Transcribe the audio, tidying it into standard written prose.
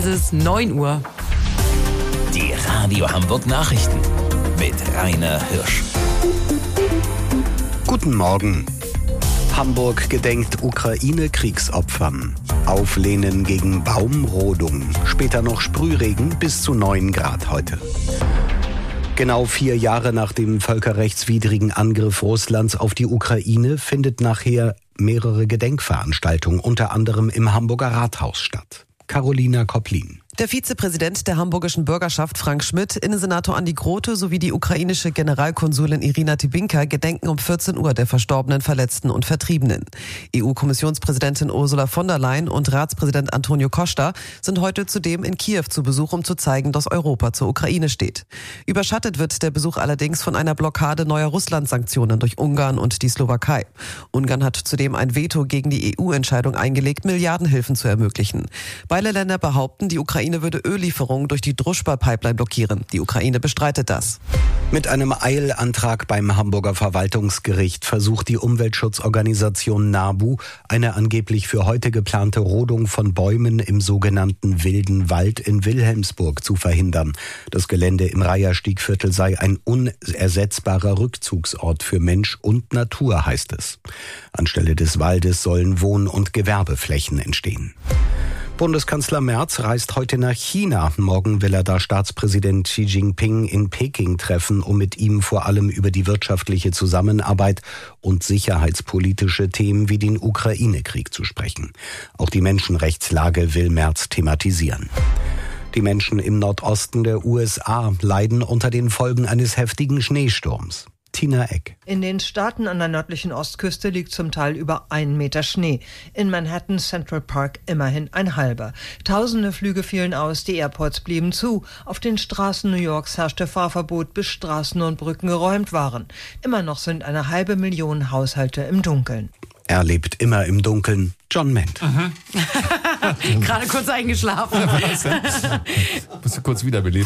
es 9 Uhr. Die Radio Hamburg Nachrichten mit Rainer Hirsch. Guten Morgen. Hamburg gedenkt Ukraine-Kriegsopfern. Auflehnen gegen Baumrodung. Später noch Sprühregen bis zu 9 Grad heute. Genau 4 Jahre nach dem völkerrechtswidrigen Angriff Russlands auf die Ukraine findet nachher mehrere Gedenkveranstaltungen, unter anderem im Hamburger Rathaus statt. Carolina Koplin. Der Vizepräsident der hamburgischen Bürgerschaft Frank Schmidt, Innensenator Andi Grote sowie die ukrainische Generalkonsulin Irina Tybinka gedenken um 14 Uhr der Verstorbenen, Verletzten und Vertriebenen. EU-Kommissionspräsidentin Ursula von der Leyen und Ratspräsident Antonio Costa sind heute zudem in Kiew zu Besuch, um zu zeigen, dass Europa zur Ukraine steht. Überschattet wird der Besuch allerdings von einer Blockade neuer Russland-Sanktionen durch Ungarn und die Slowakei. Ungarn hat zudem ein Veto gegen die EU-Entscheidung eingelegt, Milliardenhilfen zu ermöglichen. Beide Länder behaupten, die Ukraine würde Öllieferungen durch die Druschba-Pipeline blockieren. Die Ukraine bestreitet das. Mit einem Eilantrag beim Hamburger Verwaltungsgericht versucht die Umweltschutzorganisation NABU, eine angeblich für heute geplante Rodung von Bäumen im sogenannten Wilden Wald in Wilhelmsburg zu verhindern. Das Gelände im Reiherstiegviertel sei ein unersetzbarer Rückzugsort für Mensch und Natur, heißt es. Anstelle des Waldes sollen Wohn- und Gewerbeflächen entstehen. Bundeskanzler Merz reist heute nach China. Morgen will er da Staatspräsident Xi Jinping in Peking treffen, um mit ihm vor allem über die wirtschaftliche Zusammenarbeit und sicherheitspolitische Themen wie den Ukraine-Krieg zu sprechen. Auch die Menschenrechtslage will Merz thematisieren. Die Menschen im Nordosten der USA leiden unter den Folgen eines heftigen Schneesturms. Tina Eck. In den Staaten an der nördlichen Ostküste liegt zum Teil über 1 Meter Schnee. In Manhattan Central Park immerhin ein halber. Tausende Flüge fielen aus, die Airports blieben zu. Auf den Straßen New Yorks herrschte Fahrverbot, bis Straßen und Brücken geräumt waren. Immer noch sind 500.000 Haushalte im Dunkeln. Er lebt immer im Dunkeln. John Ment. Gerade kurz eingeschlafen. Musst du kurz wiederbelebt.